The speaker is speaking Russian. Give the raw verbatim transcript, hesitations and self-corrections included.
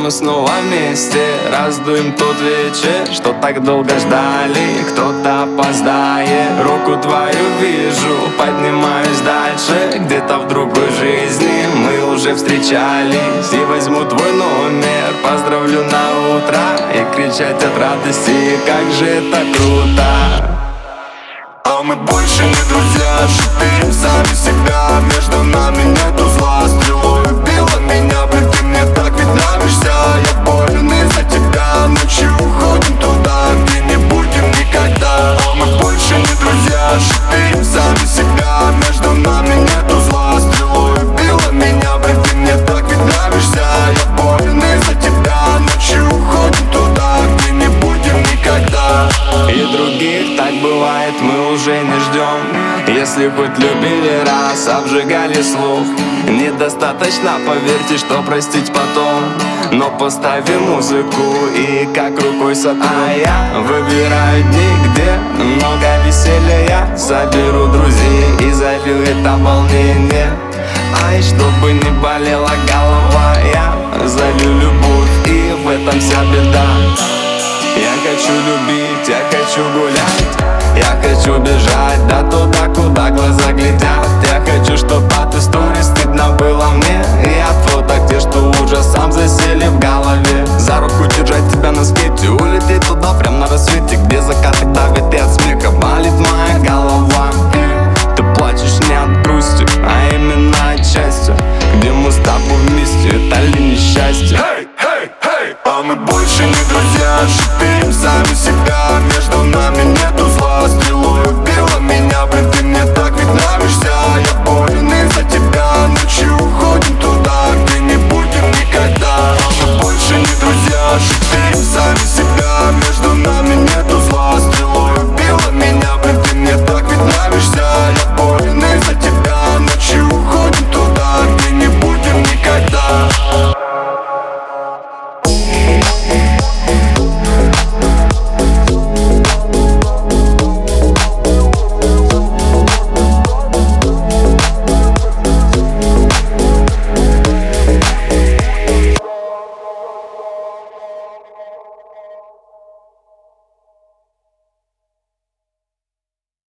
мы снова вместе раздуем тот вечер, что так долго ждали. Кто-то опоздает, руку твою вижу, поднимаюсь дальше. Где-то в другой жизни мы уже встречались. И возьму твой номер, поздравлю на утро и кричать от радости, как же это круто. А мы больше не друзья, шипим сами себя. Между нами нету зла, стрелой убила меня. Блин, ты мне так ведь нравишься. Я болен из-за тебя. Ночью уходим туда, где не будем никогда. А мы больше не друзья, шипим сами себя. Между нами нету зла, стрелой убила меня. Блин, ты мне так ведь нравишься. Я болен из-за тебя. Ночью уходим туда, где не будем никогда. И других так бывает, мы уже не ждем. Если хоть любили раз, обжигали слух, недостаточно, поверьте, что простить потом. Но поставим музыку и как рукой сотру. А я выбираю дни, где много веселья. Я соберу друзей и залью это волнение. Ай, чтобы не болела голова, я залью любовь, и в этом вся беда. Я хочу любить, я хочу гулять, я хочу бежать.